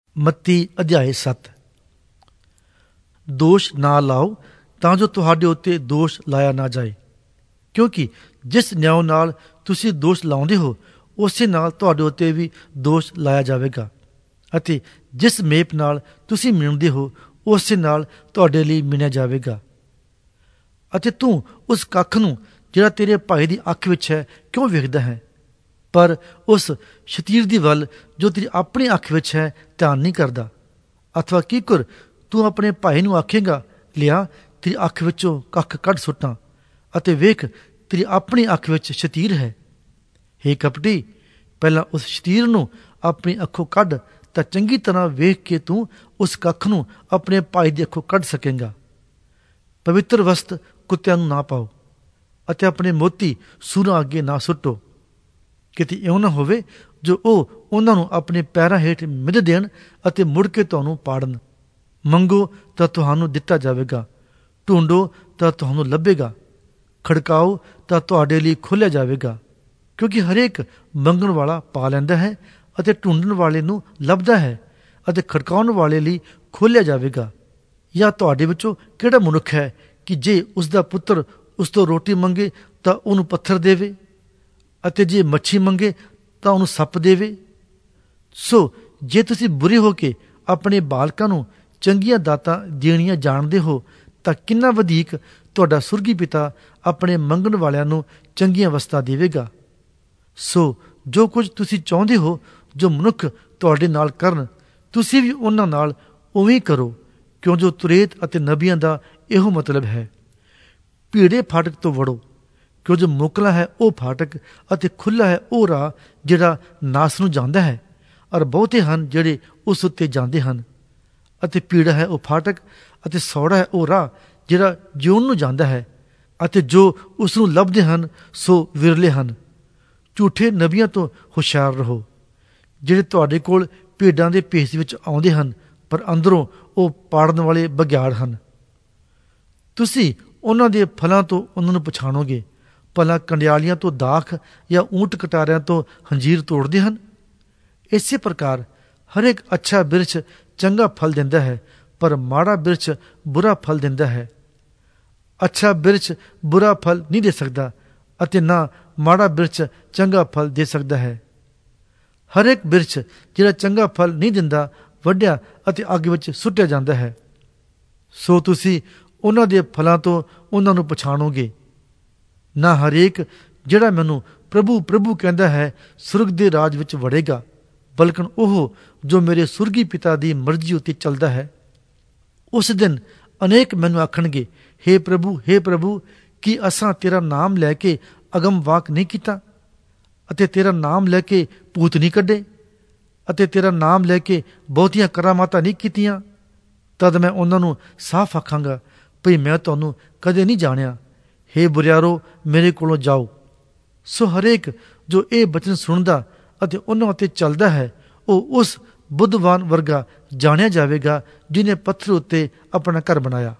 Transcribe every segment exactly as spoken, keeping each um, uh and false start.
ਮੱਤੀ ਅਧਿਆਇ ਸੱਤ। ਦੋਸ਼ ਨਾ ਲਾਓ ਤਾਂ ਜੋ ਤੁਹਾਡੇ ਉੱਤੇ ਦੋਸ਼ ਲਾਇਆ ਨਾ ਜਾਏ, ਕਿਉਂਕਿ ਜਿਸ ਨਿਆਂ ਨਾਲ ਤੁਸੀਂ ਦੋਸ਼ ਲਾਉਂਦੇ ਹੋ ਉਸੇ ਨਾਲ ਤੁਹਾਡੇ ਉੱਤੇ ਵੀ ਦੋਸ਼ ਲਾਇਆ ਜਾਵੇਗਾ, ਅਤੇ ਜਿਸ ਮੇਪ ਨਾਲ ਤੁਸੀਂ ਮਿਣਦੇ ਹੋ ਉਸੇ ਨਾਲ ਤੁਹਾਡੇ ਲਈ ਮਿਣਿਆ ਜਾਵੇਗਾ। ਅਤੇ ਤੂੰ ਉਸ ਕੱਖ ਨੂੰ ਜਿਹੜਾ ਤੇਰੇ ਭਾਈ ਦੀ ਅੱਖ ਵਿੱਚ ਹੈ ਕਿਉਂ ਵੇਖਦਾ ਹੈ, ਪਰ ਉਸ ਸ਼ਤੀਰ ਦੀ ਵੱਲ ਜੋ ਤੇਰੀ ਆਪਣੀ ਅੱਖ ਵਿੱਚ ਹੈ ਧਿਆਨ ਨਹੀਂ ਕਰਦਾ? ਅਥਵਾ ਕੀਕੁਰ ਤੂੰ ਆਪਣੇ ਭਾਈ ਨੂੰ ਆਖੇਂਗਾ, ਲਿਆ ਤੇਰੀ ਅੱਖ ਵਿੱਚੋਂ ਕੱਖ ਕੱਢ ਸੁੱਟਾਂ, ਅਤੇ ਵੇਖ ਤੇਰੀ ਆਪਣੀ ਅੱਖ ਵਿੱਚ ਸ਼ਤੀਰ ਹੈ। ਹੇ ਕਪਟੀ, ਪਹਿਲਾਂ ਉਸ ਸ਼ਤੀਰ ਨੂੰ ਆਪਣੀ ਅੱਖੋਂ ਕੱਢ, ਤਾਂ ਚੰਗੀ ਤਰ੍ਹਾਂ ਵੇਖ ਕੇ ਤੂੰ ਉਸ ਕੱਖ ਨੂੰ ਆਪਣੇ ਭਾਈ ਦੀ ਅੱਖੋਂ ਕੱਢ ਸਕੇਂਗਾ। ਪਵਿੱਤਰ ਵਸਤ ਕੁੱਤਿਆਂ ਨੂੰ ਨਾ ਪਾਓ, ਅਤੇ ਆਪਣੇ ਮੋਤੀ ਸੂਰਾਂ ਅੱਗੇ ਨਾ ਸੁੱਟੋ, ਕਿਤੇ ਇਉਂ ਨਾ ਹੋਵੇ ਜੋ ਉਹ ਉਹਨਾਂ ਨੂੰ ਆਪਣੇ ਪੈਰਾਂ ਹੇਠ ਮਿਧ ਦੇਣ ਅਤੇ ਮੁੜ ਕੇ ਤੁਹਾਨੂੰ ਪਾੜਨ। ਮੰਗੋ ਤਾਂ ਤੁਹਾਨੂੰ ਦਿੱਤਾ ਜਾਵੇਗਾ, ਢੂੰਡੋ ਤਾਂ ਤੁਹਾਨੂੰ ਲੱਭੇਗਾ, ਖੜਕਾਓ ਤਾਂ ਤੁਹਾਡੇ ਲਈ ਖੋਲ੍ਹਿਆ ਜਾਵੇਗਾ। ਕਿਉਂਕਿ ਹਰੇਕ ਮੰਗਣ ਵਾਲਾ ਪਾ ਲੈਂਦਾ ਹੈ, ਅਤੇ ਢੂੰਡਣ ਵਾਲੇ ਨੂੰ ਲੱਭਦਾ ਹੈ, ਅਤੇ ਖੜਕਾਉਣ ਵਾਲੇ ਲਈ ਖੋਲ੍ਹਿਆ ਜਾਵੇਗਾ। ਜਾਂ ਤੁਹਾਡੇ ਵਿੱਚੋਂ ਕਿਹੜਾ ਮਨੁੱਖ ਹੈ ਕਿ ਜੇ ਉਸਦਾ ਪੁੱਤਰ ਉਸ ਤੋਂ ਰੋਟੀ ਮੰਗੇ ਤਾਂ ਉਹਨੂੰ ਪੱਥਰ ਦੇਵੇ, ਅਤੇ ਜੇ ਮੱਛੀ ਮੰਗੇ ਤਾਂ ਉਹਨੂੰ ਸੱਪ ਦੇਵੇ? ਸੋ ਜੇ ਤੁਸੀਂ ਬੁਰੇ ਹੋ ਕੇ ਆਪਣੇ ਬਾਲਕਾਂ ਨੂੰ ਚੰਗੀਆਂ ਦਾਤਾਂ ਦੇਣੀਆਂ ਜਾਣਦੇ ਹੋ, ਤਾਂ ਕਿੰਨਾ ਵਧੇਕ ਤੁਹਾਡਾ ਸੁਰਗੀ ਪਿਤਾ ਆਪਣੇ ਮੰਗਣ ਵਾਲਿਆਂ ਨੂੰ ਚੰਗੀਆਂ ਵਸਤਾਂ ਦੇਵੇਗਾ। ਸੋ ਜੋ ਕੁਝ ਤੁਸੀਂ ਚਾਹੁੰਦੇ ਹੋ ਜੋ ਮਨੁੱਖ ਤੁਹਾਡੇ ਨਾਲ ਕਰਨ, ਤੁਸੀਂ ਵੀ ਉਹਨਾਂ ਨਾਲ ਉਵੇਂ ਕਰੋ, ਕਿਉਂ ਜੋ ਤੁਰੇਤ ਅਤੇ ਨਬੀਆਂ ਦਾ ਇਹੋ ਮਤਲਬ ਹੈ। ਭੀੜੇ ਫਾਟਕ ਤੋਂ ਵੜੋ, ਕਿਉਂ ਜੋ ਮੋਕਲਾ ਹੈ ਉਹ ਫਾਟਕ, ਅਤੇ ਖੁੱਲ੍ਹਾ ਹੈ ਉਹ ਰਾਹ ਜਿਹੜਾ ਨਾਸ ਨੂੰ ਜਾਂਦਾ ਹੈ, ਔਰ ਬਹੁਤੇ ਹਨ ਜਿਹੜੇ ਉਸ ਉੱਤੇ ਜਾਂਦੇ ਹਨ। ਅਤੇ ਭੀੜਾ ਹੈ ਉਹ ਫਾਟਕ, ਅਤੇ ਸੌੜਾ ਹੈ ਉਹ ਰਾਹ ਜਿਹੜਾ ਜਿਉਣ ਨੂੰ ਜਾਂਦਾ ਹੈ, ਅਤੇ ਜੋ ਉਸ ਨੂੰ ਲੱਭਦੇ ਹਨ ਸੋ ਵਿਰਲੇ ਹਨ। ਝੂਠੇ ਨਬੀਆਂ ਤੋਂ ਹੁਸ਼ਿਆਰ ਰਹੋ, ਜਿਹੜੇ ਤੁਹਾਡੇ ਕੋਲ ਭੇਡਾਂ ਦੇ ਭੇਸ ਵਿੱਚ ਆਉਂਦੇ ਹਨ, ਪਰ ਅੰਦਰੋਂ ਉਹ ਪਾੜਨ ਵਾਲੇ ਬਘਿਆੜ ਹਨ। ਤੁਸੀਂ ਉਹਨਾਂ ਦੇ ਫਲਾਂ ਤੋਂ ਉਹਨਾਂ ਨੂੰ ਪਛਾਣੋਗੇ। ਭਲਾ ਕੰਡਿਆਲੀਆਂ ਤੋਂ ਦਾਖ ਜਾਂ ਊਂਟ ਕਟਾਰਿਆਂ ਤੋਂ ਹੰਜੀਰ ਤੋੜਦੇ ਹਨ? ਇਸੇ ਪ੍ਰਕਾਰ ਹਰੇਕ ਅੱਛਾ ਬਿਰਛ ਚੰਗਾ ਫਲ ਦਿੰਦਾ ਹੈ, ਪਰ ਮਾੜਾ ਬਿਰਛ ਬੁਰਾ ਫਲ ਦਿੰਦਾ ਹੈ। ਅੱਛਾ ਬਿਰਛ ਬੁਰਾ ਫਲ ਨਹੀਂ ਦੇ ਸਕਦਾ, ਅਤੇ ਨਾ ਮਾੜਾ ਬਿਰਛ ਚੰਗਾ ਫਲ ਦੇ ਸਕਦਾ ਹੈ। ਹਰੇਕ ਬਿਰਛ ਜਿਹੜਾ ਚੰਗਾ ਫਲ ਨਹੀਂ ਦਿੰਦਾ ਵੱਢਿਆ ਅਤੇ ਅੱਗ ਵਿੱਚ ਸੁੱਟਿਆ ਜਾਂਦਾ ਹੈ। ਸੋ ਤੁਸੀਂ ਉਹਨਾਂ ਦੇ ਫਲਾਂ ਤੋਂ ਉਹਨਾਂ ਨੂੰ ਪਛਾਣੋਗੇ। ਨਾ ਹਰੇਕ ਜਿਹੜਾ ਮੈਨੂੰ ਪ੍ਰਭੂ ਪ੍ਰਭੂ ਕਹਿੰਦਾ ਹੈ ਸੁਰਗ ਦੇ ਰਾਜ ਵਿੱਚ ਵੜੇਗਾ, ਬਲਕਿ ਉਹ ਜੋ ਮੇਰੇ ਸੁਰਗੀ ਪਿਤਾ ਦੀ ਮਰਜ਼ੀ ਉੱਤੇ ਚੱਲਦਾ ਹੈ। ਉਸ ਦਿਨ ਅਨੇਕ ਮੈਨੂੰ ਆਖਣਗੇ, ਹੇ ਪ੍ਰਭੂ ਹੇ ਪ੍ਰਭੂ, ਕੀ ਅਸਾਂ ਤੇਰਾ ਨਾਮ ਲੈ ਕੇ ਅਗਮ ਵਾਕ ਨਹੀਂ ਕੀਤਾ, ਅਤੇ ਤੇਰਾ ਨਾਮ ਲੈ ਕੇ ਭੂਤ ਨਹੀਂ ਕੱਢੇ, ਅਤੇ ਤੇਰਾ ਨਾਮ ਲੈ ਕੇ ਬਹੁਤੀਆਂ ਕਰਾਮਾਤਾਂ ਨਹੀਂ ਕੀਤੀਆਂ? ਤਦ ਮੈਂ ਉਹਨਾਂ ਨੂੰ ਸਾਫ਼ ਆਖਾਂਗਾ, ਭਈ ਮੈਂ ਤੁਹਾਨੂੰ ਕਦੇ ਨਹੀਂ ਜਾਣਿਆ। ਹੇ ਬੁਰਿਆਰੋ, ਮੇਰੇ ਕੋਲੋਂ ਜਾਓ। ਸੋ ਹਰੇਕ ਜੋ ਇਹ ਬਚਨ ਸੁਣਦਾ ਅਤੇ ਉਹਨਾਂ ਉੱਤੇ ਚੱਲਦਾ ਹੈ, ਉਹ ਉਸ ਬੁੱਧਵਾਨ ਵਰਗਾ ਜਾਣਿਆ ਜਾਵੇਗਾ ਜਿਹਨੇ ਪੱਥਰ ਉੱਤੇ ਆਪਣਾ ਘਰ ਬਣਾਇਆ।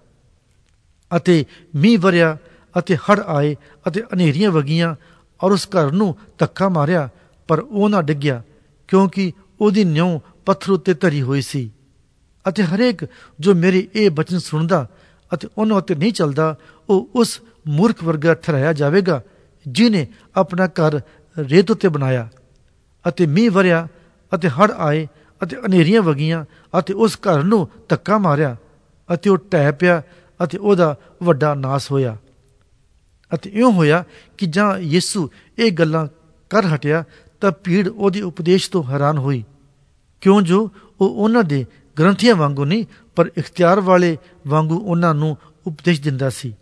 ਅਤੇ ਮੀਂਹ ਵਰਿਆ ਅਤੇ ਹੜ੍ਹ ਆਏ ਅਤੇ ਹਨੇਰੀਆਂ ਵਗੀਆਂ, ਔਰ ਉਸ ਘਰ ਨੂੰ ਧੱਕਾ ਮਾਰਿਆ, ਪਰ ਉਹ ਨਾ ਡਿੱਗਿਆ, ਕਿਉਂਕਿ ਉਹਦੀ ਨਿਉਂ ਪੱਥਰ ਉੱਤੇ ਧਰੀ ਹੋਈ ਸੀ। ਅਤੇ ਹਰੇਕ ਜੋ ਮੇਰੇ ਇਹ ਬਚਨ ਸੁਣਦਾ ਅਤੇ ਉਹਨਾਂ ਉੱਤੇ ਨਹੀਂ ਚੱਲਦਾ, ਉਹ ਉਸ ਮੂਰਖ ਵਰਗਾ ਠਹਿਰਾਇਆ ਜਾਵੇਗਾ ਜਿਹਨੇ ਆਪਣਾ ਘਰ ਰੇਤ ਉੱਤੇ ਬਣਾਇਆ। ਅਤੇ ਮੀਂਹ ਵਰਿਆ ਅਤੇ ਹੜ੍ਹ ਆਏ ਅਤੇ ਹਨੇਰੀਆਂ ਵਗੀਆਂ, ਅਤੇ ਉਸ ਘਰ ਨੂੰ ਧੱਕਾ ਮਾਰਿਆ, ਅਤੇ ਉਹ ਢਹਿ ਪਿਆ, ਅਤੇ ਉਹਦਾ ਵੱਡਾ ਨਾਸ ਹੋਇਆ। ਅਤੇ ਇਉਂ ਹੋਇਆ ਕਿ ਜਾਂ ਯਿਸੂ ਇਹ ਗੱਲਾਂ ਕਰ ਹਟਿਆ ਤਾਂ ਭੀੜ ਉਹਦੇ ਉਪਦੇਸ਼ ਤੋਂ ਹੈਰਾਨ ਹੋਈ, ਕਿਉਂ ਜੋ ਉਹ ਉਹਨਾਂ ਦੇ ਗ੍ਰੰਥੀਆਂ ਵਾਂਗੂ ਨਹੀਂ, ਪਰ ਇਖਤਿਆਰ ਵਾਲੇ ਵਾਂਗੂ ਉਹਨਾਂ ਨੂੰ ਉਪਦੇਸ਼ ਦਿੰਦਾ ਸੀ।